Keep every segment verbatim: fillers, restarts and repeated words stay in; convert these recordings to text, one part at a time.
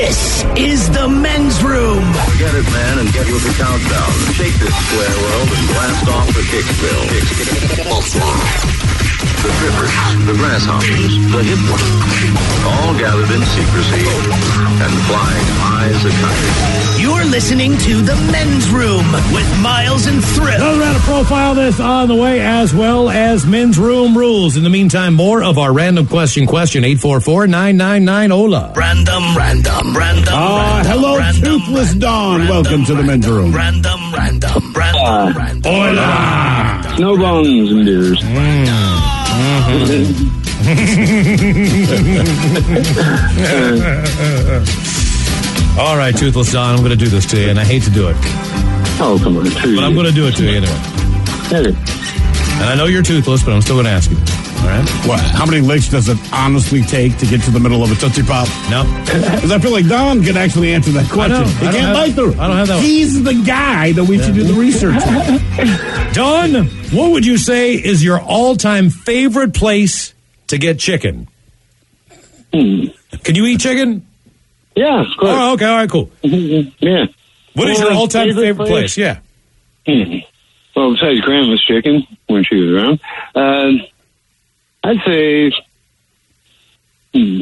This is the men's room. Get it, man, and get with the countdown. Shake this square world and blast off for Kicksville. The trippers, the grasshoppers, the hip ones, all gathered in secrecy and flying high as a kite. You're listening to the men's room with Miles and Thrill. Another round of profile this on the way, as well as men's room rules. In the meantime, more of our random question question, eight four four, nine nine nine, O L A. Random, random, random, Ah, random. hello, random, Toothless random, Dawn. random, Welcome to the men's room. Random, random, random, Uh, random. Hola. Snowbones and beers. All right, Toothless Dawn, I'm going to do this to you, and I hate to do it, Oh, come on. but I'm going to do it to you anyway. Hey, And I know you're toothless, but I'm still going to ask you. All right? What? How many licks does it honestly take to get to the middle of a Tootsie Pop? No. Because I feel like Don can actually answer that question. I don't- He I don't can't have- bite through. I don't have that one. He's the guy that we should do the research on. Dawn, what would you say is your all-time favorite place to get chicken? Hmm. Can you eat chicken? yeah, of course. Oh, okay, all right, cool. Yeah. What is Well, your all-time favorite favorite place? place? Yeah. Hmm. Well, besides Grandma's chicken when she was around, uh, I'd say, hmm,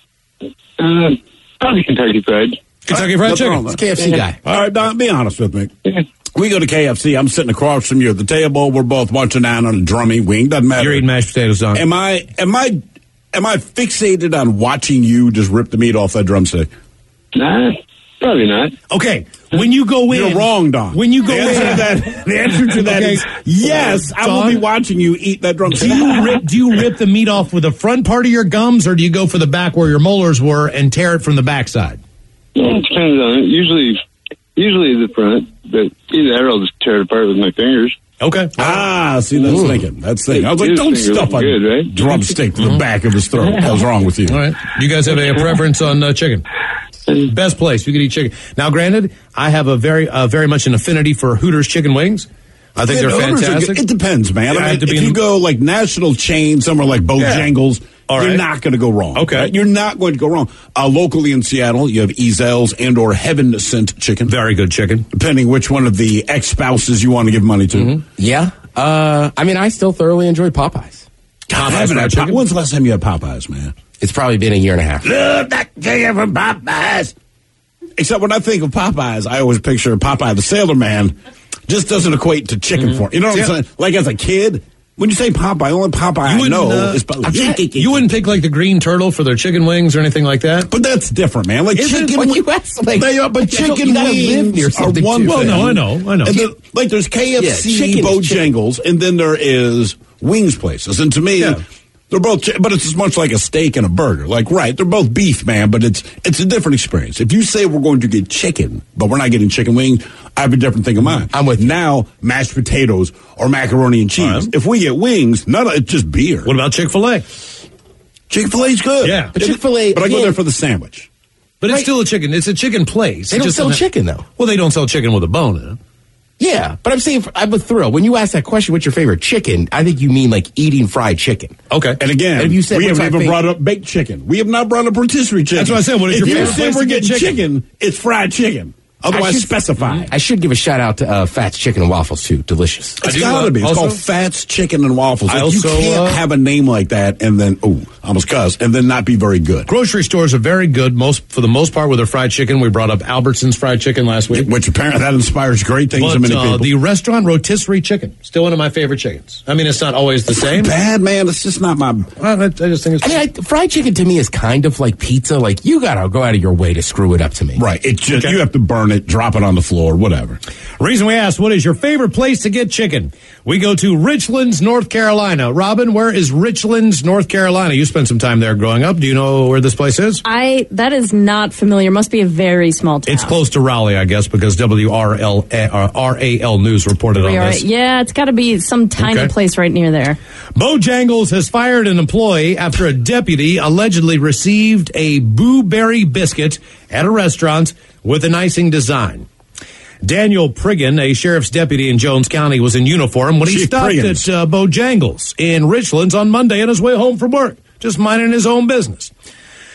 uh, probably Kentucky Fried. Kentucky Fried Nothing Chicken. wrong with K F C guy. All right, Don, be honest with me. Yeah. We go to K F C. I'm sitting across from you at the table. We're both munching down on a drummy wing. Doesn't matter. You're eating mashed potatoes, Don. Am I? Am I? Am I fixated on watching you just rip the meat off that drumstick? Nah, probably not. Okay, when you go in... You're wrong, Don. When you go the answer in... to that, the answer to that Okay. is yes. I will Don? be watching you eat that drumstick. Do you rip? Do you rip the meat off with the front part of your gums, or do you go for the back where your molars were and tear it from the backside? Yeah, it depends on it. Usually, usually the front, but either that or I'll just tear it apart with my fingers. Okay. Ah, see, that's Ooh. thinking. That's thinking. I was like, His don't fingers stuff a look good, right? drumstick to the back of his throat. What's wrong with you? All right. You guys have a, a preference on uh, chicken? Best place you could eat chicken. Now, granted, I have a very, uh, very much an affinity for Hooters chicken wings. I think Yeah, they're Hooters are fantastic. good. It depends, man. Yeah, I I have mean, to be if in you the- go like national chain somewhere like Bojangles, All you're right. not going to go wrong. Okay. right? You're not going to go wrong. Uh, locally in Seattle, you have Ezel's and or Heaven Sent Chicken, Very good chicken. depending which one of the ex-spouses you want to give money to. Mm-hmm. Yeah. Uh, I mean, I still thoroughly enjoy Popeyes. God, I Popeyes haven't fried had chicken? Pop- When's the last time you had Popeyes, man? It's probably been a year and a half. Love that chicken from Popeyes. Except when I think of Popeyes, I always picture Popeye the Sailor Man. Just doesn't equate to chicken for you know what Yeah. I'm saying? Like as a kid, when you say Popeye, the only Popeye I wouldn't, know uh, is Popeye. You wouldn't pick like the green turtle for their chicken wings or anything like that? But that's different, man. Like Is it? chicken, When wi- you ask, like, they are, but you don't- chicken you gotta live wings near are something, one too. thing. Well, no, I know, I know. And then, like there's K F C, Yeah, chicken is chicken. Bojangles, and then there is wings places. And to me, Yeah. they're both. chi- But it's as much like a steak and a burger. Like right, they're both beef, man. But it's it's a different experience. If you say we're going to get chicken, but we're not getting chicken wings, I have a different thing in mind. I'm with you. Now mashed potatoes or macaroni and cheese. All right. If we get wings, none of it's just beer. What about Chick-fil-A? Chick-fil-A's good. Yeah. But Chick-fil-A, But I go again- there for the sandwich. But it's Right. still a chicken. It's a chicken place. They It don't just sell doesn't- chicken, though. Well, they don't sell chicken with a bone in it. Yeah, but I'm saying, I'm with Thrill. When you ask that question, what's your favorite chicken? I think you mean like eating fried chicken. Okay. And again, And if you said, we what's haven't our even favorite- brought up baked chicken. We have not brought up rotisserie chicken. That's what I said. What is if your you favorite say place we're to get getting chicken? chicken, it's fried chicken. Otherwise, I should- specify. I should give a shout out to uh, Fats Chicken and Waffles too. Delicious. I It's do, gotta uh, be. It's also- called Fats Chicken and Waffles. I Like, you also, can't uh, have a name like that and then oh, almost cuss, and then not be very good. Grocery stores are very good, most for the most part, with their fried chicken. We brought up Albertson's fried chicken last week. Which apparently that inspires great things But in many uh, people. the restaurant rotisserie chicken, still one of my favorite chickens. I mean, it's not always the same. Bad man, it's just not my. Well, I, I just think it's. I mean, I, fried chicken to me is kind of like pizza. Like you gotta go out of your way to screw it up to me. Right. It just Okay. you have to burn it, drop it on the floor, whatever. Reason we asked, what is your favorite place to get chicken? We go to Richlands, North Carolina. Robin, where is Richlands, North Carolina? You spent some time there growing up. Do you know where this place is? I that is not familiar. Must be a very small town. It's close to Raleigh, I guess, because W R L uh, R A L News reported on We are- this. yeah, it's got to be some tiny Okay. place right near there. Bojangles has fired an employee after a deputy allegedly received a Boo Berry biscuit at a restaurant with an icing design. Daniel Priggan, a sheriff's deputy in Jones County, was in uniform when he Chief stopped Priggans. at uh, Bojangles in Richlands on Monday on his way home from work, just minding his own business.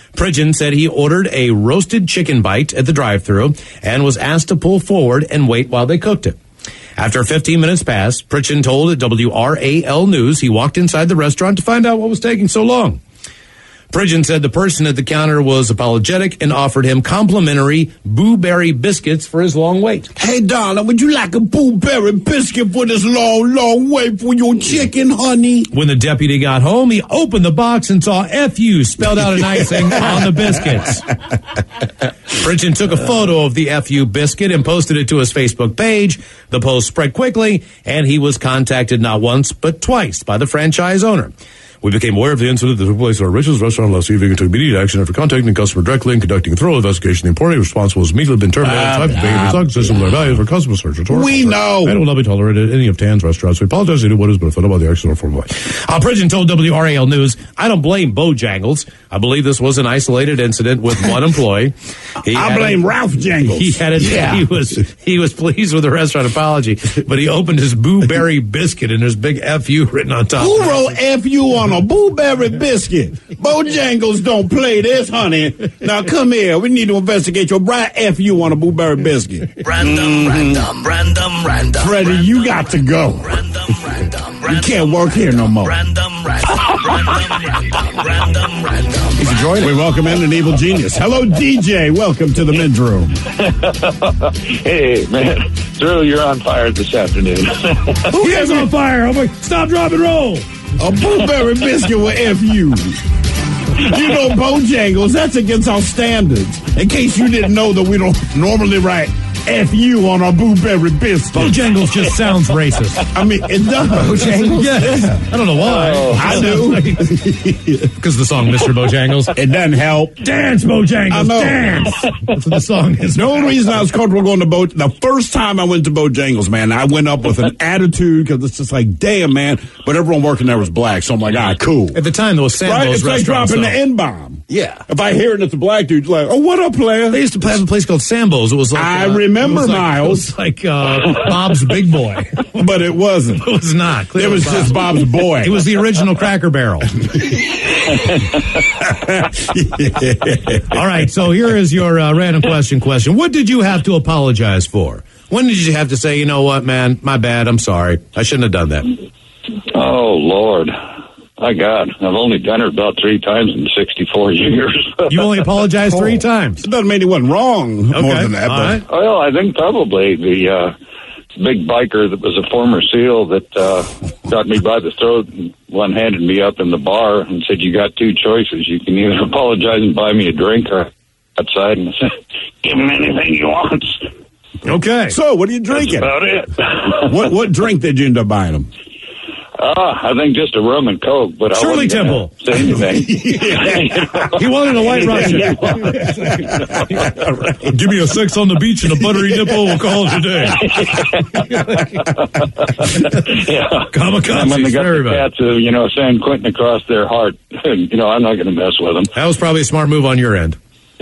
Pridgeon said he ordered a roasted chicken bite at the drive-thru and was asked to pull forward and wait while they cooked it. After fifteen minutes passed, Pridgeon told W R A L News he walked inside the restaurant to find out what was taking so long. Pridgeon said the person at the counter was apologetic and offered him complimentary blueberry biscuits for his long wait. Hey, darling, would you like a blueberry biscuit for this long, long wait for your chicken, honey? When the deputy got home, he opened the box and saw F U spelled out in icing on the biscuits. Pridgeon took a photo of the F U biscuit and posted it to his Facebook page. The post spread quickly, and he was contacted not once, but twice by the franchise owner. We became aware of the incident that took place at our Rachel's restaurant last evening and took immediate action after contacting the customer directly and conducting a thorough investigation. The employee responsible has immediately been terminated. Ah, Time to pay the consistent with our values for customer service. We know. And it will not be tolerated at any of Tan's restaurants. We apologize to what has been offended by the action or form of life. Uh, Pridgeon told W R A L News, I don't blame Bojangles. I believe this was an isolated incident with one employee. He I blame a, Ralph Jangles. He had a, yeah. he was he was pleased with the restaurant apology, but he opened his blueberry biscuit and there's big F U written on top. Who wrote F U on a blueberry biscuit? Bojangles don't play this, honey. Now come here. We need to investigate your bright F U on a blueberry biscuit. Random, mm-hmm. random, random, random. Freddie, random, you got to go. Random, random, random. You can't work here no more. Random, random, random, random, random, random. He's enjoying it. We welcome in an evil genius. Hello, D J. Welcome to the men's room. Hey, man. Drew, you're on fire this afternoon. Who is on fire? I'm like, stop, drop, and roll. A blueberry biscuit with F U. You know, Bojangles, that's against our standards. In case you didn't know that we don't normally write F U on our blueberry biscuit. Bojangles just sounds racist. I mean, it does. Bojangles? Yes. I don't know why. Oh, I do. Because the song Mister Bojangles. It doesn't help. Dance, Bojangles, I know. dance. That's what the song is. The only reason I was comfortable going to Bo, the first time I went to Bojangles, man, I went up with an attitude because it's just like, damn, man. But everyone working there was black, so I'm like, ah, cool. At the time, those Sambo's right? It's like restaurants. dropping So. the N-bomb. Yeah. If I hear it, it's a black dude, like, oh, what up, player? They used to have a place called Sambo's. It was like I uh, remember, it was like, Miles. It was like uh, Bob's Big Boy. But it wasn't. It was not. It was Bob. just Bob's boy. It was the original Cracker Barrel. All right, so here is your uh, random question question. What did you have to apologize for? When did you have to say, you know what, man, my bad, I'm sorry. I shouldn't have done that. Oh, Lord. My God. I've only done it about three times in sixty-four years. You only apologized three times. It doesn't mean he wasn't wrong Okay. more than that. All But right. Well, I think probably the uh, big biker that was a former SEAL that uh, got me by the throat and one handed me up in the bar and said, you got two choices. You can either apologize and buy me a drink or outside. And I said, give him anything he wants. Okay. So, what are you That's drinking? about it. what what drink did you end up buying him? Uh, I think just a rum and Coke, but Shirley I wasn't Temple. gonna say anything. He wanted a white Russian. Give me a six on the beach and a buttery nipple. We'll call it a day. Yeah. Kamikaze. And when they got Very the bad. cats, uh, you know, San Quentin across their heart, you know, I'm not going to mess with them. That was probably a smart move on your end.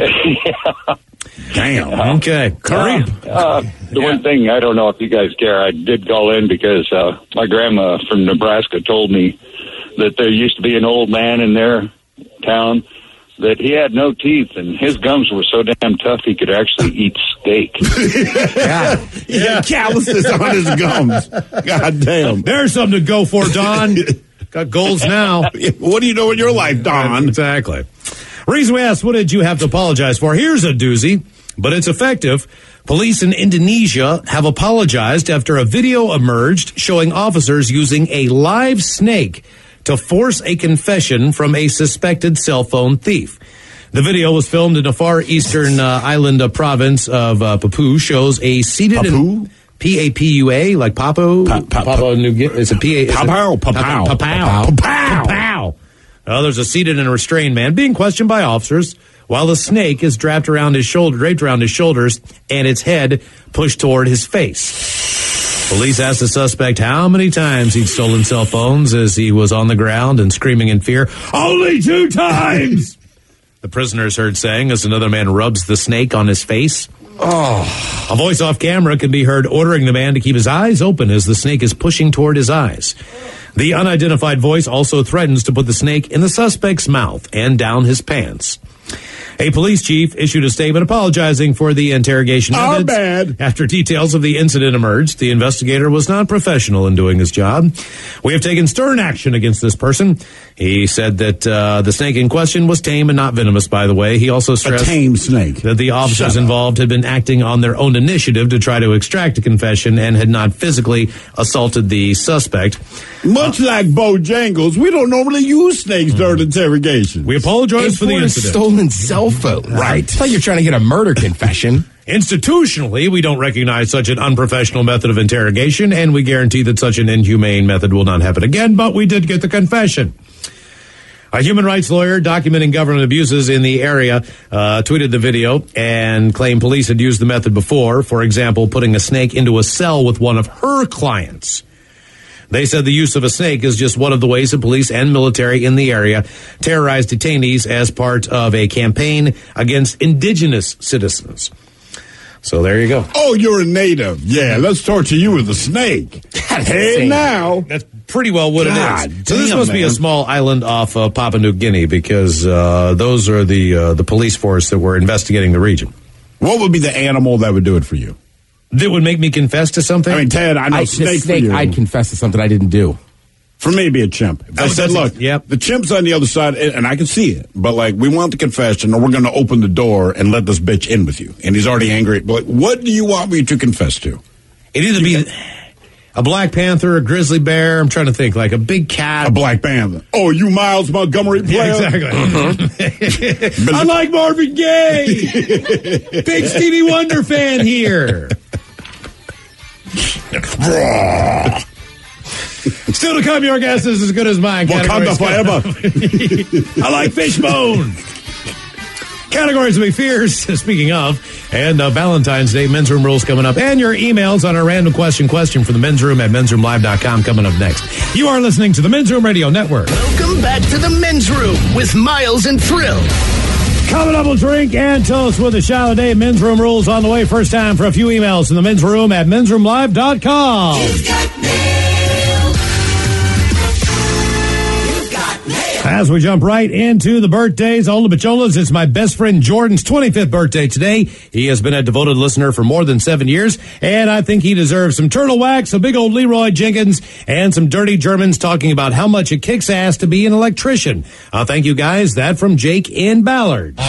Damn. Okay. Curry. Uh, uh, the one thing, I don't know if you guys care, I did call in because uh, my grandma from Nebraska told me that there used to be an old man in their town that he had no teeth and his gums were so damn tough he could actually eat steak. Yeah. He had calluses on his gums. God damn. There's something to go for, Don. Got goals now. What do you know in your life, Don? Exactly. Reason we asked, what did you have to apologize for? Here's a doozy, but it's effective. Police in Indonesia have apologized after a video emerged showing officers using a live snake to force a confession from a suspected cell phone thief. The video was filmed in a far eastern uh, island uh, province of uh, Papua, shows a seated... Papua? In, P A P U A, like Papua? Pa- pa- Papua New Guinea. It's a P A... is it- Papau, Papau. Papau. Papau. Papau. Well, there's a seated and restrained man being questioned by officers while the snake is draped around his shoulder, draped around his shoulders, and its head pushed toward his face. Police asked the suspect how many times he'd stolen cell phones as he was on the ground and screaming in fear, "Only two times!" The prisoner is heard saying as another man rubs the snake on his face. Oh. A voice off camera can be heard ordering the man to keep his eyes open as the snake is pushing toward his eyes. The unidentified voice also threatens to put the snake in the suspect's mouth and down his pants. A police chief issued a statement apologizing for the interrogation Our methods. bad. After details of the incident emerged, the investigator was not professional in doing his job. We have taken stern action against this person. He said that uh, the snake in question was tame and not venomous, by the way. He also A stressed tame snake. that the officers Shut up. involved had been acting on their own initiative to try to extract a confession and had not physically assaulted the suspect. Much like Bojangles, we don't normally use snakes during interrogation. We apologize It's for the for a incident. stolen cell phone. Right. It's like you're trying to get a murder confession. Institutionally, we don't recognize such an unprofessional method of interrogation, and we guarantee that such an inhumane method will not happen again, but we did get the confession. A human rights lawyer documenting government abuses in the area uh, tweeted the video and claimed police had used the method before, for example, putting a snake into a cell with one of her clients. They said the use of a snake is just one of the ways that police and military in the area terrorize detainees as part of a campaign against indigenous citizens. So there you go. Oh, you're a native. Yeah, let's torture you with a snake. Hey, insane. now. That's pretty well what God it is. So this damn, must be a man. small island off uh, Papua New Guinea because uh, those are the uh, the police force that were investigating the region. What would be the animal that would do it for you? That would make me confess to something? I mean, Ted, I know I, snake, the snake, for you. I'd confess to something I didn't do. For me, it'd be a chimp. If I Oh, said, that's- look, yep. the chimp's on the other side, and and I can see it, but like, we want the confession, or we're going to open the door and let this bitch in with you. And he's already angry. But like, what do you want me to confess to? It'd either be a black panther, a grizzly bear. I'm trying to think, like a big cat. A Black Panther. Oh, you Miles Montgomery player? Yeah, exactly. I like Marvin Gaye. Big Stevie Wonder fan here. Still to come, your guess is as good as mine. Wakanda Categories- forever. I like fishbone. Categories to be fierce, speaking of, and uh, Valentine's Day, Men's Room rules coming up, and your emails on our random question question for the Men's Room at men's room live dot com coming up next. You are listening to the Men's Room Radio Network. Welcome back to the Men's Room with Miles and Thrill. Coming up, we'll drink and toast with a shot of the day. Men's Room rules on the way. First time for a few emails in the Men's Room at men's room live dot com. As we jump right into the birthdays, Ola Bacholas, it's my best friend Jordan's twenty-fifth birthday today. He has been a devoted listener for more than seven years, and I think he deserves some turtle wax, a big old Leroy Jenkins, and some dirty Germans talking about how much it kicks ass to be an electrician. Uh, thank you, guys. That from Jake in Ballard.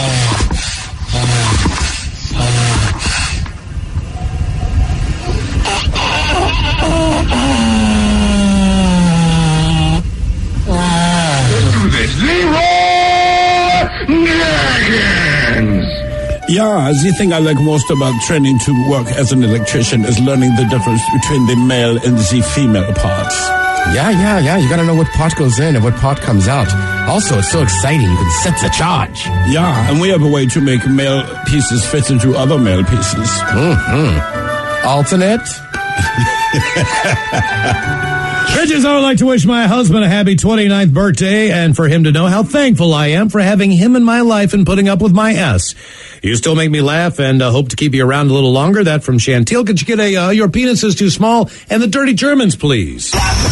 Yeah, the thing I like most about training to work as an electrician is learning the difference between the male and the female parts. Yeah, yeah, yeah. You got to know what part goes in and what part comes out. Also, it's so exciting. You can set the charge. Yeah, and we have a way to make male pieces fit into other male pieces. Mm-hmm. Alternate. Bitches, I would like to wish my husband a happy twenty-ninth birthday and for him to know how thankful I am for having him in my life and putting up with my S. You still make me laugh and uh, hope to keep you around a little longer. That from Chantil. Could you get a uh, your penis is too small and the dirty Germans, please?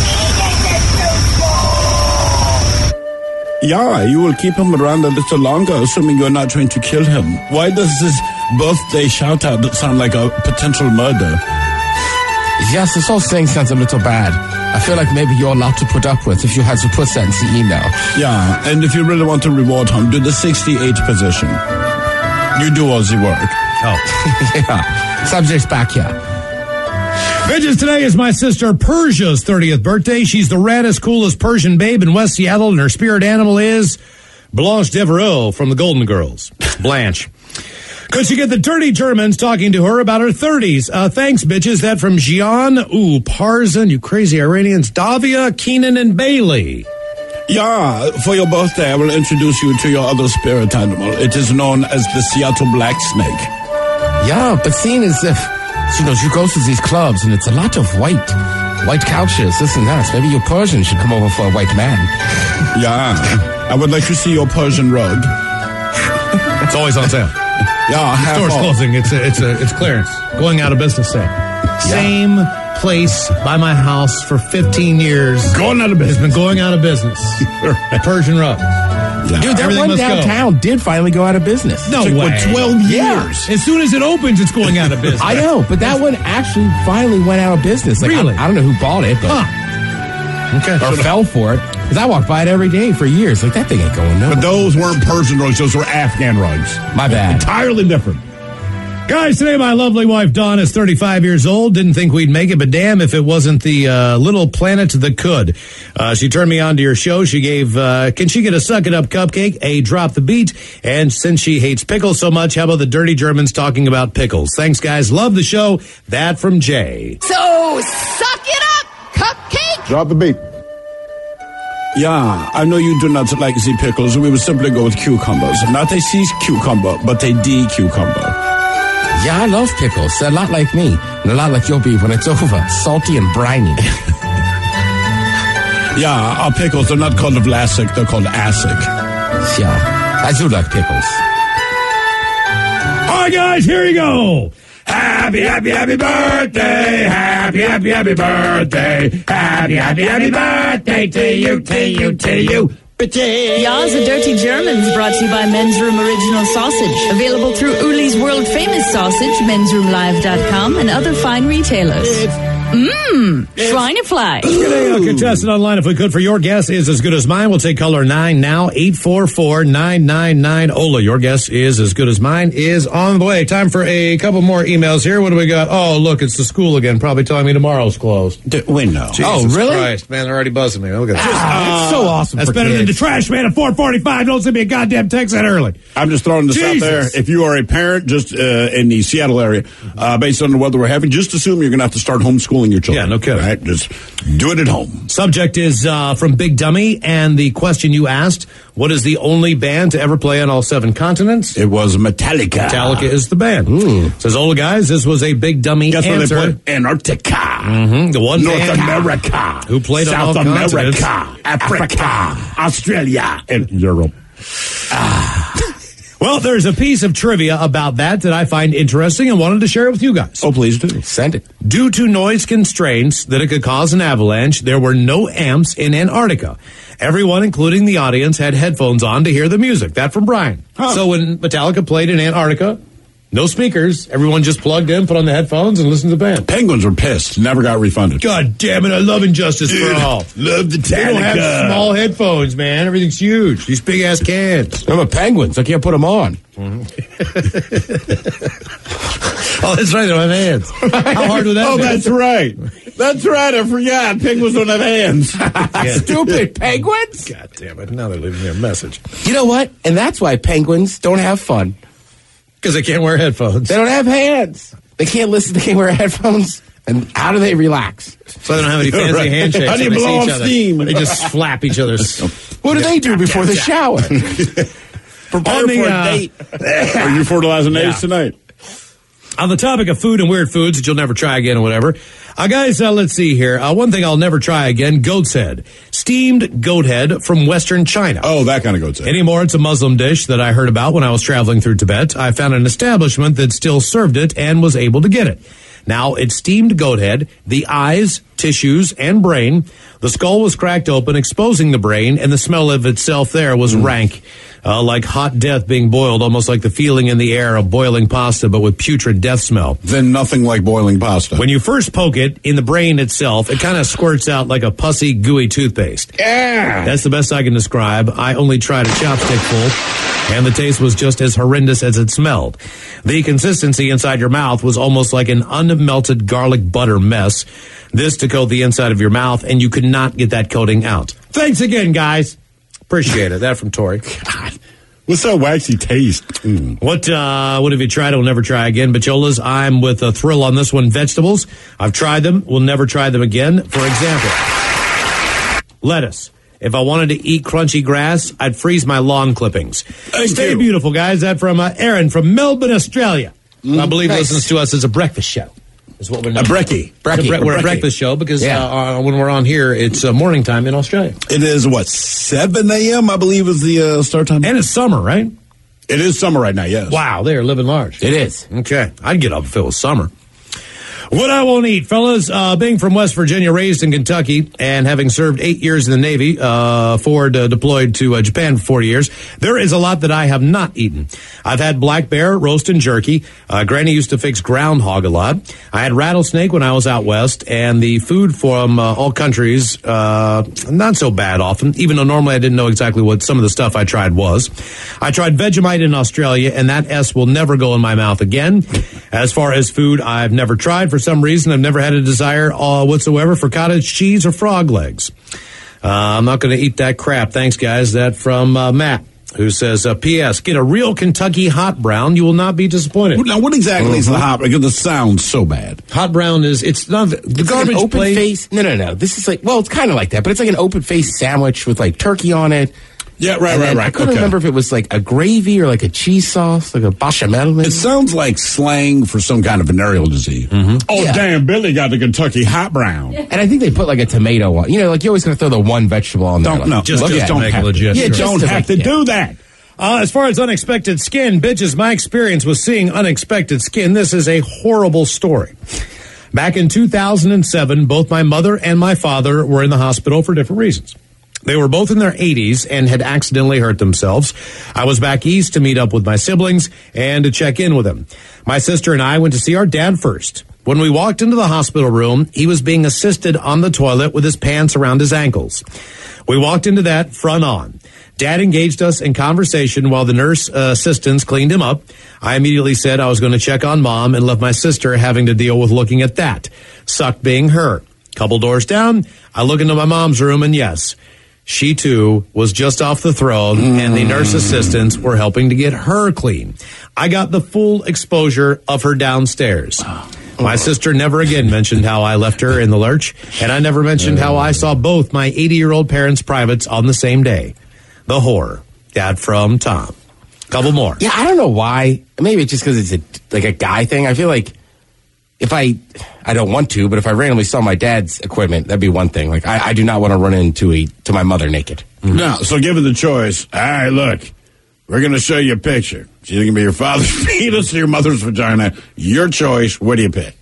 Yeah, you will keep him around a little longer, assuming you're not trying to kill him. Why does this birthday shout-out sound like a potential murder? Yes, this whole thing sounds a little bad. I feel like maybe you're a lot to put up with if you had to put that in the email. Yeah, and if you really want to reward him, do the sixty-eight position. You do all the work. Oh. Yeah. Subject's back here. Bitches, today is my sister Persia's thirtieth birthday. She's the raddest, coolest Persian babe in West Seattle, and her spirit animal is Blanche Devereaux from the Golden Girls. Blanche. Could she get the dirty Germans talking to her about her thirties? Uh, thanks, bitches. That from Gian, ooh, Parzan, you crazy Iranians, Davia, Keenan, and Bailey. Yeah, for your birthday, I will introduce you to your other spirit animal. It is known as the Seattle Black Snake. Yeah, but seeing as if, you know, you go to these clubs and it's a lot of white, white couches, this and that. Maybe your Persian should come over for a white man. Yeah, I would like to see your Persian rug. It's always on sale. Yeah, half Store's off. closing. It's a, it's a, it's clearance. Going out of business sale. Same place by my house for fifteen years. Going out of It's business. been going out of business. Persian rug. Yeah. Dude, that Everything one must go. downtown did finally go out of business. No Took, way. what, twelve Yeah. years. As soon as it opens, it's going out of business. I know, but that one actually finally went out of business. Like, Really? I, I don't know who bought it, but Huh. Okay. or fell for it. Because I walked by it every day for years. Like, that thing ain't going nowhere. But those weren't Persian rugs; those were Afghan rugs. My bad. Entirely different. Guys, today my lovely wife Dawn is thirty-five years old. Didn't think we'd make it, but damn if it wasn't the uh, little planet that could. Uh, she turned me on to your show. She gave, uh, can she get a suck it up cupcake, a drop the beat? And since she hates pickles so much, how about the dirty Germans talking about pickles? Thanks, guys. Love the show. That from Jay. So, suck it up, cupcake! Drop the beat. Yeah, I know you do not like the pickles. We will simply go with cucumbers. Not a C cucumber, but a D cucumber. Yeah, I love pickles. They're a lot like me, and a lot like you'll be when it's over. Salty and briny. Yeah, our pickles are not called Vlasic, they're called Asic. Yeah, I do like pickles. All right, guys, here you go. Happy, happy, happy birthday. Happy, happy, happy birthday. Happy, happy, happy birthday to you, to you, to you. Ya's the Dirty Germans, brought to you by Men's Room Original Sausage. Available through Uli's World Famous Sausage, men's room live dot com, and other fine retailers. Mmm, Schweinefleisch. Getting a contestant online, if we could, for your guess is as good as mine. We'll take caller nine now, eight four four, nine nine nine. Ola, your guess is as good as mine is on the way. Time for a couple more emails here. What do we got? Oh, look, it's the school again, probably telling me tomorrow's closed. D- wait, no. Jesus Oh, really? Christ, man, they're already buzzing me. Look at that. Ah, it's so awesome That's for better kids. than the trash man at four forty-five. Don't send me a goddamn text that early. I'm just throwing this Jesus. out there. If you are a parent just uh, in the Seattle area, uh, based on the weather we're having, just assume you're going to have to start homeschooling your children. Yeah, no kidding. Right? Just do it at home. Subject is uh, from Big Dummy, and the question you asked, what is the only band to ever play on all seven continents? It was Metallica. Metallica is the band. Says, Ola, guys, this was a Big Dummy Guess where they answer. play? Antarctica. Mhm, the one North band America. who played on South all America. continents. Africa. Australia. And Europe. Well, there's a piece of trivia about that that I find interesting and wanted to share it with you guys. Oh, please do. Send it. Due to noise constraints that it could cause an avalanche, there were no amps in Antarctica. Everyone, including the audience, had headphones on to hear the music. That from Brian. Huh. So when Metallica played in Antarctica, no speakers, everyone just plugged in, put on the headphones, and listened to the band. Penguins were pissed. Never got refunded. God damn it, I love Injustice for All. Love the They don't have small headphones, man. Everything's huge. These big ass cans. I'm a penguins. I can't put them on. Oh, that's right. They don't have hands. How hard would that Oh, be? that's right. That's right. I forgot. Penguins don't have hands. Stupid penguins. God damn it. Now they're leaving me a message. You know what? And that's why penguins don't have fun. Because they can't wear headphones. They don't have hands. They can't listen. They can't wear headphones. And how do they relax? So they don't have any fancy Right. handshakes. How do you when they see blow each off other. steam? They just flap each other's. What do they do before the shower? Prepare On the, for a uh, date. Are you fertilizing Yeah. eggs tonight? On the topic of food and weird foods that you'll never try again or whatever. Uh, guys, uh, let's see here. Uh, one thing I'll never try again, goat's head. Steamed goat head from Western China. Oh, that kind of goat's head. Anymore, it's a Muslim dish that I heard about when I was traveling through Tibet. I found an establishment that still served it and was able to get it. Now, it's steamed goat head, the eyes, tissues, and brain. The skull was cracked open, exposing the brain, and the smell of itself there was rank. Uh, like hot death being boiled, almost like the feeling in the air of boiling pasta, but with putrid death smell. Then nothing like boiling pasta. When you first poke it in the brain itself, it kind of squirts out like a pussy, gooey toothpaste. Yeah. That's the best I can describe. I only tried a chopstick full, and the taste was just as horrendous as it smelled. The consistency inside your mouth was almost like an unmelted garlic butter mess. This to coat the inside of your mouth, and you could not get that coating out. Thanks again, guys. Appreciate it. That from Tori. God, what's that waxy taste? Mm. What uh, what have you tried? I'll never try again. Bacholas, I'm with a thrill on this one. Vegetables, I've tried them. We'll never try them again. For example, lettuce. If I wanted to eat crunchy grass, I'd freeze my lawn clippings. Thank Stay you. beautiful, guys. That from uh, Aaron from Melbourne, Australia. Mm, I believe nice. listens to us as a breakfast show. Is what we're A known. brekkie. It's a bre- Brekkie. we're a Brekkie. breakfast show because Yeah. uh, uh, when we're on here, it's uh, morning time in Australia. It is, what, seven a.m., I believe, is the uh, start time? And it's summer, right? It is summer right now, yes. Wow, they are living large. It is. Okay. I'd get up if it was summer. What I won't eat, fellas, uh, being from West Virginia, raised in Kentucky, and having served eight years in the Navy, uh, Ford uh, deployed to uh, Japan for forty years, there is a lot that I have not eaten. I've had black bear, roast, and jerky. Uh, Granny used to fix groundhog a lot. I had rattlesnake when I was out west, and the food from uh, all countries, uh, not so bad often, even though normally I didn't know exactly what some of the stuff I tried was. I tried Vegemite in Australia, and that S will never go in my mouth again. As far as food I've never tried, for some reason, I've never had a desire uh, whatsoever for cottage cheese or frog legs. Uh, I'm not going to eat that crap. Thanks, guys. That from uh, Matt, who says, uh, P S, get a real Kentucky hot brown. You will not be disappointed. Now, what exactly mm-hmm. is the hot brown? Because it sounds so bad. Hot brown is, it's not the it's garbage like an open plate. face. No, no, no. This is like, well, it's kind of like that, but it's like an open face sandwich with like turkey on it. Yeah, right, and right, right. I couldn't okay. remember if it was like a gravy or like a cheese sauce, like a bechamel. It sounds like slang for some kind of venereal disease. Mm-hmm. Oh, yeah. damn, Billy got the Kentucky hot brown. And I think they put like a tomato on. You know, like you're always going to throw the one vegetable on there. Don't, like, no, just, look just at don't it. make have it legit. To. Yeah, You just don't to, have like, to yeah. do that. Uh, as far as unexpected skin, bitches, my experience with seeing unexpected skin, this is a horrible story. Back in two thousand seven, both my mother and my father were in the hospital for different reasons. They were both in their eighties and had accidentally hurt themselves. I was back east to meet up with my siblings and to check in with them. My sister and I went to see our dad first. When we walked into the hospital room, he was being assisted on the toilet with his pants around his ankles. We walked into that front on. Dad engaged us in conversation while the nurse uh, assistants cleaned him up. I immediately said I was going to check on Mom and left my sister having to deal with looking at that. Sucked being her. Couple doors down, I look into my mom's room, and yes, she, too, was just off the throne, mm. and the nurse assistants were helping to get her clean. I got the full exposure of her downstairs. Wow. My sister never again mentioned how I left her in the lurch, and I never mentioned how I saw both my eighty-year-old parents' privates on the same day. The horror. Dad from Tom. Couple more. Yeah, I don't know why. Maybe it's just because it's a, like a guy thing. I feel like if I, I don't want to, but if I randomly saw my dad's equipment, that'd be one thing. Like, I, I do not want to run into a, to my mother naked. Mm-hmm. No, so given the choice, all right, look, we're going to show you a picture. It's either going to be your father's penis or your mother's vagina. Your choice. What do you pick?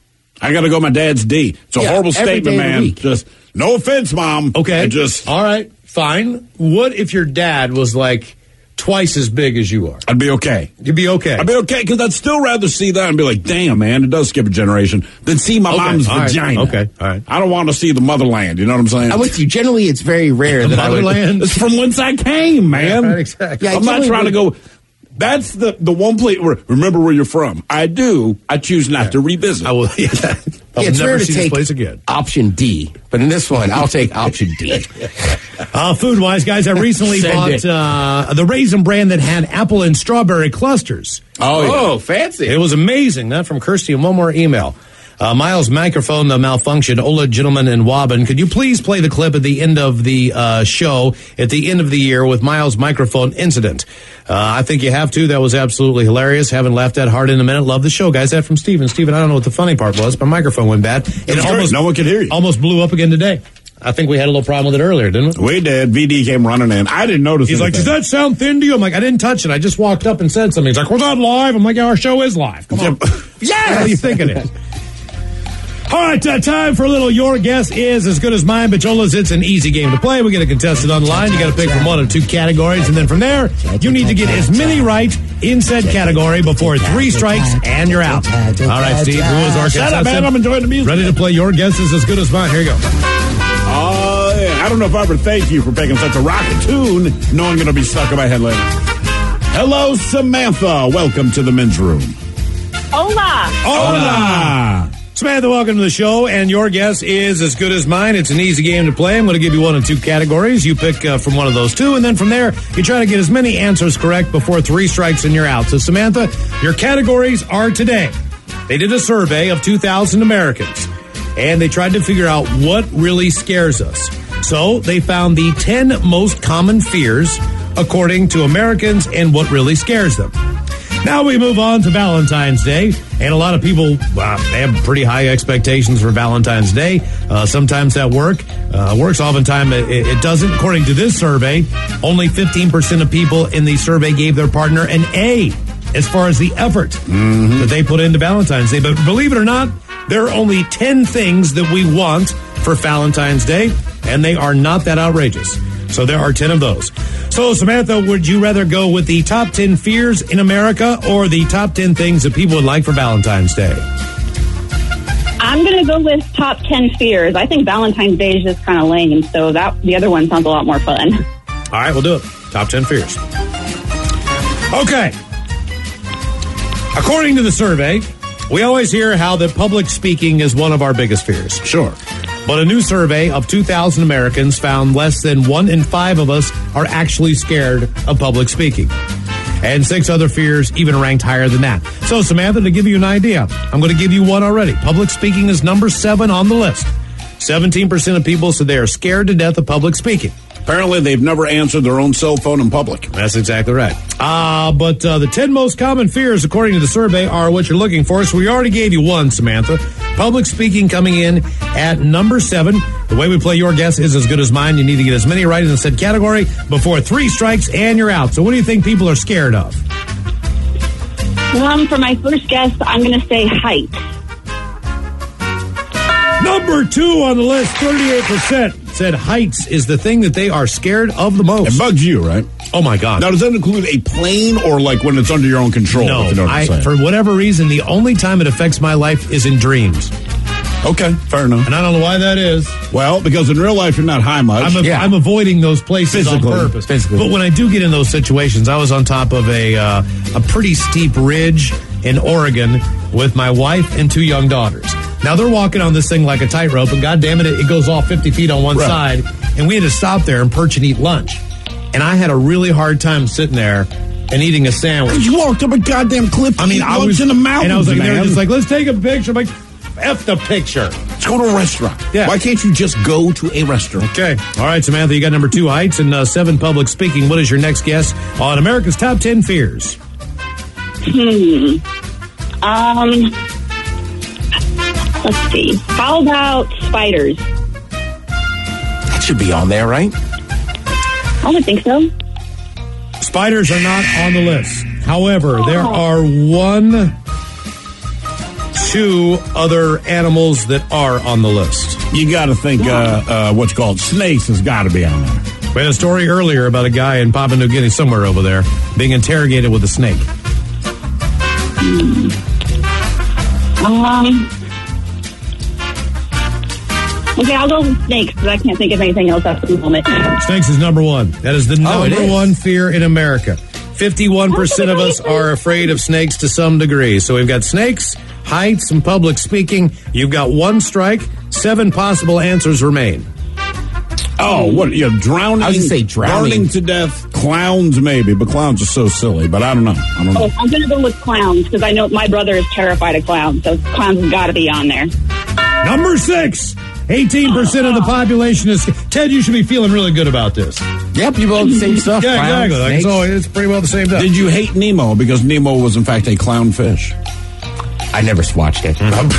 I got to go my dad's D. It's a Yeah, horrible every statement, day of the man. week. Just, no offense, Mom. Okay. I just, all right, fine. What if your dad was like twice as big as you are? I'd be okay. You'd be okay. I'd be okay, because I'd still rather see that and be like, damn, man, it does skip a generation, than see my Okay, mom's all right, vagina. okay, all right. I don't want to see the motherland, you know what I'm saying? I'm with you. Generally, it's very rare that I would. Motherland. It's from whence I came, man. Yeah, right, exactly. Yeah, I I'm not generally trying to would- go. That's the, the one place where, remember where you're from. I do. I choose not to revisit. I will. Yeah, I'll Yeah, it's never rare to see this take place again. option D, but in this one, I'll take option D. Uh, food wise, guys, I recently Send bought it. uh, the Raisin Bran that had apple and strawberry clusters. Oh, yeah. Oh, fancy. It was amazing. That from Kirsty. And one more email. Uh, Miles' microphone uh, malfunctioned. Ola, gentlemen, and Wobbin, could you please play the clip at the end of the uh, show, at the end of the year, with Miles' microphone incident? Uh, I think you have to. That was absolutely hilarious. Haven't laughed that hard in a minute. Love the show, guys. That from Steven. Steven, I don't know what the funny part was. My microphone went bad. It was almost, great. No one could hear you. Almost blew up again today. I think we had a little problem with it earlier, didn't we? We did. V D came running in. I didn't notice He's like, anything. does that sound thin to you? I'm like, I didn't touch it. I just walked up and said something. He's like, was that live? I'm like, yeah, our show is live. Come on. Yes! What do you think it is? All right, uh, time for a little Your Guess Is As Good As Mine. But Jolas, it's an easy game to play. We get a contestant on the line. You got to pick from one of two categories. And then from there, you need to get as many right in said category before three strikes and you're out. All right, Steve, who is our Shut contestant? up, man. I'm enjoying the music. Ready to play Your Guess Is As Good As Mine. Here you go. Oh, yeah. I don't know if I ever thank you for picking such a rocket tune, knowing it'll be stuck in my head later. Hello, Samantha. Welcome to the men's room. Hola. Hola. Samantha, welcome to the show, and your guess is as good as mine. It's an easy game to play. I'm going to give you one of two categories. You pick uh, from one of those two, and then from there, you try to get as many answers correct before three strikes and you're out. So, Samantha, your categories are today. They did a survey of two thousand Americans, and they tried to figure out what really scares us. So, they found the ten most common fears according to Americans and what really scares them. Now we move on to Valentine's Day, and a lot of people, uh, they have pretty high expectations for Valentine's Day. Uh, sometimes that work uh, works. Oftentimes it, it doesn't. According to this survey, only fifteen percent of people in the survey gave their partner an A as far as the effort mm-hmm. that they put into Valentine's Day. But believe it or not, There are only ten things that we want for Valentine's Day, and they are not that outrageous. So there are ten of those. So, Samantha, would you rather go with the top ten fears in America or the top ten things that people would like for Valentine's Day? I'm going to go with top ten fears. I think Valentine's Day is just kind of lame, so that the other one sounds a lot more fun. All right, we'll do it. Top ten fears. Okay. According to the survey, we always hear how that public speaking is one of our biggest fears. Sure. But a new survey of two thousand Americans found less than one in five of us are actually scared of public speaking. And six other fears even ranked higher than that. So, Samantha, to give you an idea, I'm going to give you one already. Public speaking is number seven on the list. seventeen percent of people said they are scared to death of public speaking. Apparently, they've never answered their own cell phone in public. That's exactly right. Uh, but uh, the ten most common fears, according to the survey, are what you're looking for. So we already gave you one, Samantha. Public speaking coming in at number seven. The way we play your guess is as good as mine. You need to get as many right in the said category before three strikes and you're out. So what do you think people are scared of? Um, for my first guess, I'm going to say height. Number two on the list, thirty-eight percent said heights is the thing that they are scared of the most. It bugs you, right? Oh, my God. Now, does that include a plane or like when it's under your own control? No, if you know what I'm I, saying? for whatever reason, the only time it affects my life is in dreams. Okay, fair enough. And I don't know why that is. Well, because in real life, you're not high much. I'm, a, Yeah. I'm avoiding those places Physically. on purpose. Physically. But when I do get in those situations, I was on top of a uh, a pretty steep ridge in Oregon with my wife and two young daughters. Now, they're walking on this thing like a tightrope, and God damn it, it goes off fifty feet on one Right. side, and we had to stop there and perch and eat lunch. And I had a really hard time sitting there and eating a sandwich. You walked up a goddamn cliff. I mean, I was in the mountains, and I was like, they were man. just like, let's take a picture. I'm like, F the picture. Let's go to a restaurant. Yeah. Why can't you just go to a restaurant? Okay. All right, Samantha, you got number two, heights, and uh, seven, public speaking. What is your next guess on America's top ten fears? Hmm. Um. Let's see. How about spiders? That should be on there, right? I would think so. Spiders are not on the list. However, there are one, two other animals that are on the list. You got to think uh, uh, what's called snakes has got to be on there. We had a story earlier about a guy in Papua New Guinea, somewhere over there, being interrogated with a snake. Um. Okay, I'll go with snakes because I can't think of anything else at the moment. Snakes is number one. That is the Oh, it number is. one fear in America. fifty-one percent of us are afraid of snakes to some degree. So we've got snakes, heights, and public speaking. You've got one strike. Seven possible answers remain. Oh, what? You're drowning? I was gonna say drowning. Burning to death? Clowns, maybe, but clowns are so silly. But I don't know. I don't know. Oh, I'm going to go with clowns because I know my brother is terrified of clowns, so clowns have got to be on there. Number six. eighteen percent of the population is... Ted, you should be feeling really good about this. Yeah, people have the same stuff. Yeah, Clowns, exactly. Like, snakes. so it's pretty well the same stuff. Did you hate Nemo because Nemo was in fact a clownfish? I never watched it.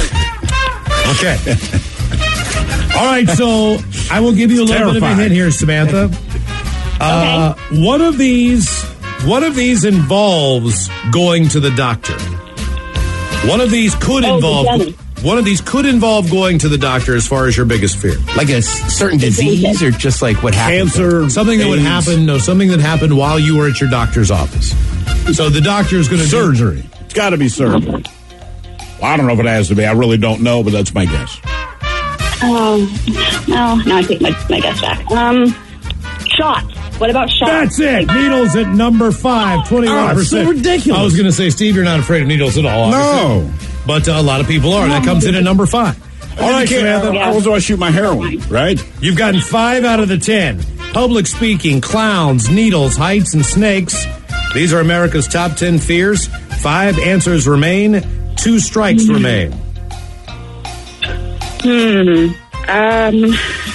Okay. All right, so I will give you a little bit of a terrifying. hint here, Samantha. Uh, one of these, one of these involves going to the doctor. One of these could Oh, involve. the One of these could involve going to the doctor. As far as your biggest fear, Like a s- certain disease or just like what happened? Cancer, something that would AIDS, happen. No, something that happened while you were at your doctor's office. So the doctor is going to surgery. It's got to be surgery. Well, I don't know if it has to be. I really don't know, but that's my guess. Um, no, now I take my, my guess back. Um, shots. What about shots? That's it. Needles at number five, twenty-one percent. Oh, it's so ridiculous. I was going to say, Steve, you're not afraid of needles at all. obviously. No. But uh, a lot of people are. That comes in at number five. All right, Samantha. Yeah. How do I shoot my heroin, right? You've gotten five out of the ten. Public speaking, clowns, needles, heights, and snakes. These are America's top ten fears. Five answers remain. Two strikes Mm-hmm. remain. Hmm. Um.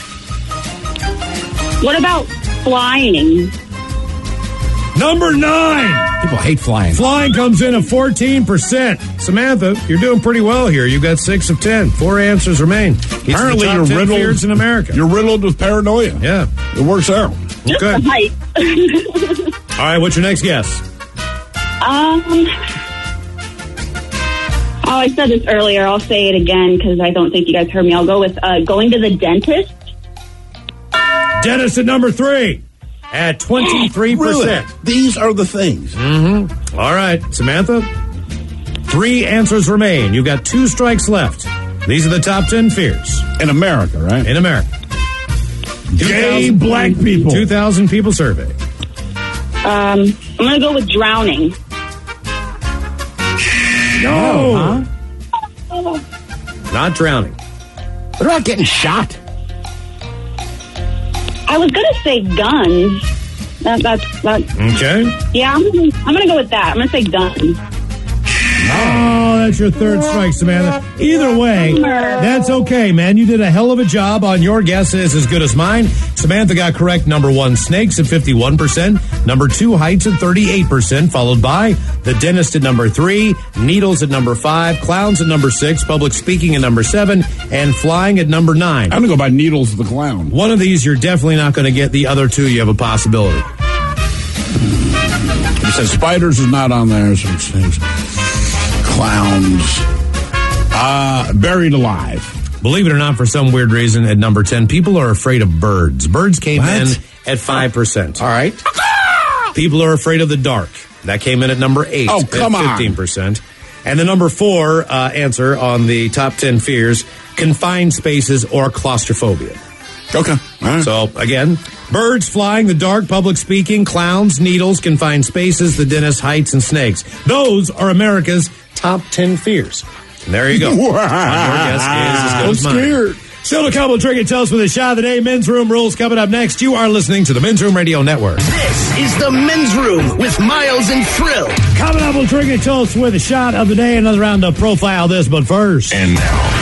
What about flying? Number nine. People hate flying. Flying comes in at fourteen percent. Samantha, you're doing pretty well here. You've got six of ten. Four answers remain. These are the Apparently, top you're ten riddled. fears in America. You're riddled with paranoia. Yeah. It works out. Just Okay. the height. All right, what's your next guess? um. Oh, I said this earlier. I'll say it again because I don't think you guys heard me. I'll go with uh, going to the dentist. Dentist at number three at twenty-three percent. Really? These are the things. Mm-hmm. All right, Samantha. Three answers remain. You've got two strikes left. These are the top ten fears. In America, right? In America. Gay black people. two thousand people surveyed. Um, I'm going to go with drowning. No. Huh? Not drowning. What about getting shot? I was going to say guns. That, that's that. Okay. Yeah, I'm, I'm going to go with that. I'm going to say guns. Oh, that's your third strike, Samantha. Either way, that's okay, man. You did a hell of a job on your guess is as good as mine. Samantha got correct. Number one, snakes at fifty-one percent. Number two, heights at thirty-eight percent, followed by the dentist at number three, needles at number five, clowns at number six, public speaking at number seven, and flying at number nine. I'm going to go by needles the clown. One of these you're definitely not going to get. The other two, you have a possibility. It says spiders is not on there. So it says clowns. Uh, buried alive. Believe it or not, for some weird reason, at number ten, people are afraid of birds. Birds came What? in at five percent. All right. People are afraid of the dark. That came in at number eight. Oh, come at on. fifteen percent. And the number four uh, answer on the top ten fears, confined spaces or claustrophobia. Okay. All right. So, again, birds, flying, the dark, public speaking, clowns, needles, confined spaces, the dentist, heights, and snakes. Those are America's top ten fears. And there you go. Wow. Your guess is as good I'm as mine. scared. Still to come, we'll drink it. Tell us with a shot of the day. Men's Room Rules coming up next. You are listening to the Men's Room Radio Network. This is the Men's Room with Miles and Thrill. Coming up, we'll drink it. Tell us with a shot of the day. Another round of Profile This, but first. And now,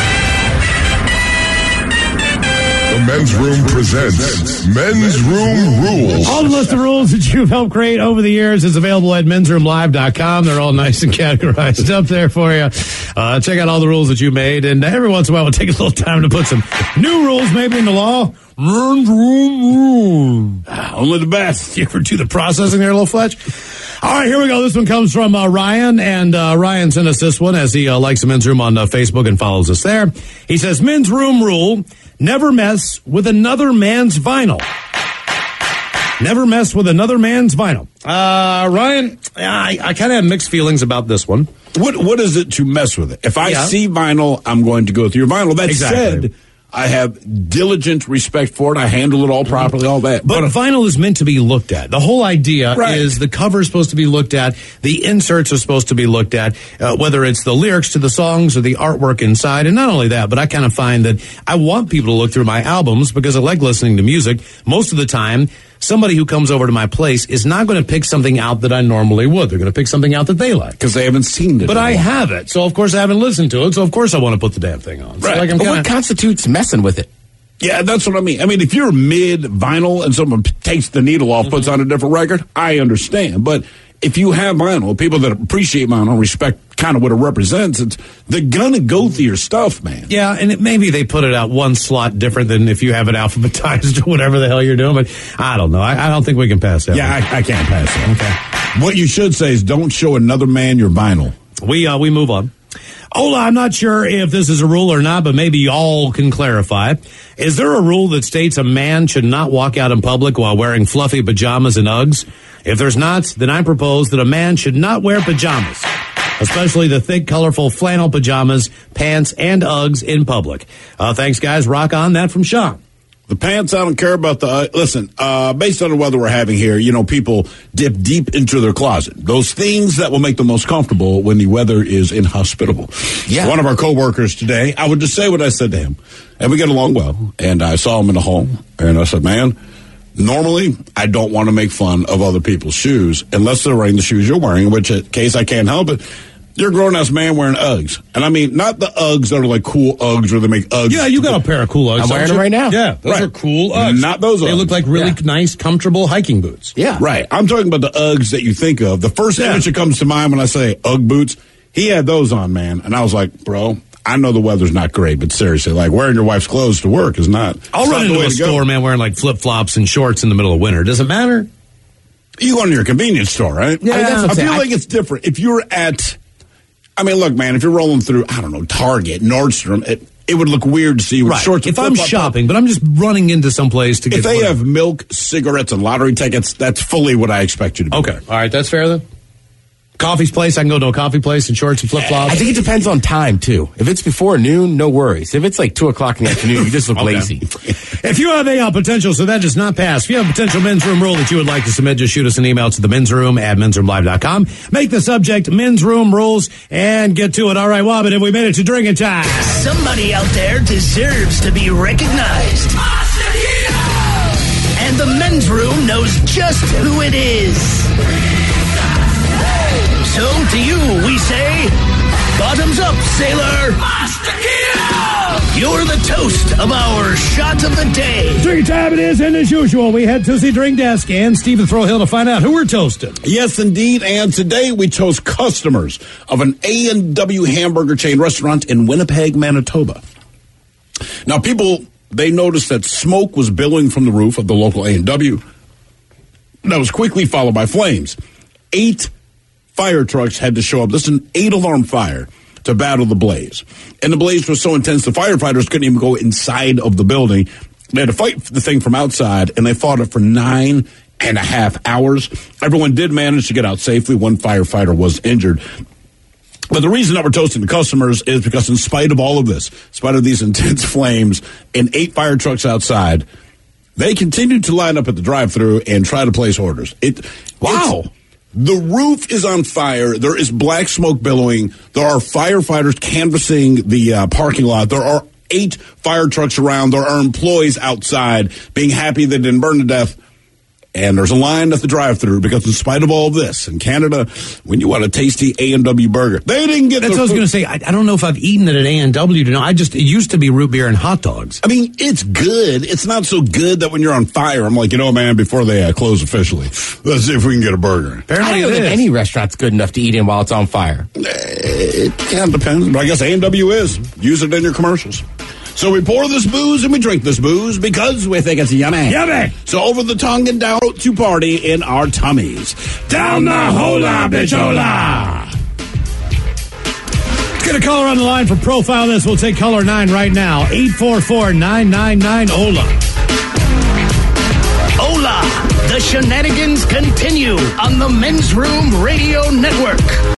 the Men's Room presents Men's Room Rules. All the list of rules that you've helped create over the years is available at men's room live dot com. They're all nice and categorized up there for you. Uh, check out all the rules that you made, and every once in a while we'll take a little time to put some new rules maybe in the law. Men's Room Rules. Only the best. You ever do the processing there, little Fletch? All right, here we go. This one comes from uh, Ryan, and uh, Ryan sent us this one as he uh, likes the Men's Room on uh, Facebook and follows us there. He says, Men's Room rule, never mess with another man's vinyl. Never mess with another man's vinyl. Uh, Ryan, I, I kind of have mixed feelings about this one. What What is it to mess with it? If I Yeah. see vinyl, I'm going to go with your vinyl. That Exactly. said, I have diligent respect for it. I handle it all properly, all that. But, vinyl is meant to be looked at. The whole idea Right. is the cover is supposed to be looked at, the inserts are supposed to be looked at, uh, whether it's the lyrics to the songs or the artwork inside. And not only that, but I kind of find that I want people to look through my albums because I like listening to music. Most of the time, somebody who comes over to my place is not going to pick something out that I normally would. They're going to pick something out that they like. because they haven't seen it. But I before. have it, so of course I haven't listened to it, so of course I want to put the damn thing on. So Right. like I'm But kinda, what constitutes messing with it? Yeah, that's what I mean. I mean, if you're mid vinyl and someone p- takes the needle off, puts on a different record, I understand. But if you have vinyl, people that appreciate vinyl, respect kind of what it represents, it's, they're going to go through your stuff, man. Yeah, and it, maybe they put it out one slot different than if you have it alphabetized or whatever the hell you're doing. But I don't know. I, I don't think we can pass that. Yeah, one. I, I can't pass that. Okay. What you should say is don't show another man your vinyl. We uh, we move on. Ola, I'm not sure if this is a rule or not, but maybe y'all can clarify. Is there a rule that states a man should not walk out in public while wearing fluffy pajamas and Uggs? If there's not, then I propose that a man should not wear pajamas, especially the thick, colorful flannel pajamas, pants, and Uggs in public. Uh, thanks, guys. Rock on. That from Sean. The pants, I don't care about the. Uh, listen, uh, based on the weather we're having here, you know, people dip deep into their closet. Those things that will make them most comfortable when the weather is inhospitable. Yeah. One of our coworkers today, I would just say what I said to him, and we get along well. And I saw him in the home, and I said, "Man, normally I don't want to make fun of other people's shoes unless they're wearing the shoes you're wearing. In which case, I can't help it." You're a grown-ass man wearing Uggs. And I mean, not the Uggs that are like cool Uggs where they make Uggs. Yeah, you got a pair of cool Uggs. I'm wearing don't them you? right now. Yeah, those Right. are cool Uggs. Not those They Uggs. look like really Yeah. nice, comfortable hiking boots. Yeah. Right. I'm talking about the Uggs that you think of. The first Yeah. image that comes to mind when I say Ugg boots, he had those on, man. And I was like, bro, I know the weather's not great, but seriously, like wearing your wife's clothes to work is not. I'll it's run not the into way a to go. store, man, wearing like flip-flops and shorts in the middle of winter. Does it matter? You go into your convenience store, right? Yeah, I, mean, that's what I I'm feel saying. like it's different. If you're at, I mean, look, man, if you're rolling through, I don't know, Target, Nordstrom, it, it would look weird to see you with Right. shorts. and If I'm flip-flop. shopping, but I'm just running into some place to get If they whatever. have milk, cigarettes, and lottery tickets, that's fully what I expect you to do. Okay. All right, that's fair then. Coffee's place, I can go to a coffee place in shorts and flip-flops. I think it depends on time, too. If it's before noon, no worries. If it's like two o'clock in the afternoon, you just look Okay. lazy. If you have a uh, potential, so that does not pass. If you have a potential men's room rule that you would like to submit, just shoot us an email to the men's room at men's room live dot com. Make the subject men's room rules and get to it. All right, Wobbit, have we made it to drinking time? Somebody out there deserves to be recognized. And the men's room knows just who it is. So to you, we say, bottoms up, sailor. You're the toast of our shot of the day. Drinking time it is, and as usual, we head to the drink desk and Stephen Throwhill to find out who we're toasting. Yes, indeed. And today we chose customers of an A and W hamburger chain restaurant in Winnipeg, Manitoba. Now, people, they noticed that smoke was billowing from the roof of the local A and W. That was quickly followed by flames. Eight fire trucks had to show up. This is an eight-alarm fire to battle the blaze. And the blaze was so intense, the firefighters couldn't even go inside of the building. They had to fight the thing from outside, and they fought it for nine and a half hours. Everyone did manage to get out safely. One firefighter was injured. But the reason that we're toasting the customers is because in spite of all of this, in spite of these intense flames and eight fire trucks outside, they continued to line up at the drive-thru and try to place orders. It Wow. The roof is on fire. There is black smoke billowing. There are firefighters canvassing the uh, parking lot. There are eight fire trucks around. There are employees outside being happy they didn't burn to death. And there's a line at the drive-thru because in spite of all of this, in Canada, when you want a tasty A and W burger, they didn't get That's what I was going to say. I, I don't know if I've eaten it at A and W to know. I just, it used to be root beer and hot dogs. I mean, it's good. It's not so good that when you're on fire, I'm like, you know, man, before they uh, close officially, let's see if we can get a burger. I Apparently don't it think is. any restaurant's good enough to eat in while it's on fire. It kind of depends, but I guess A and W is. Use it in your commercials. So we pour this booze and we drink this booze because we think it's yummy. Yummy. So over the tongue and down to party in our tummies. Down the hola, bichola. Let's get a caller on the line for Profile This. We'll take caller nine right now. eight four four, nine nine nine, O L A. Hola! The shenanigans continue on the Men's Room Radio Network.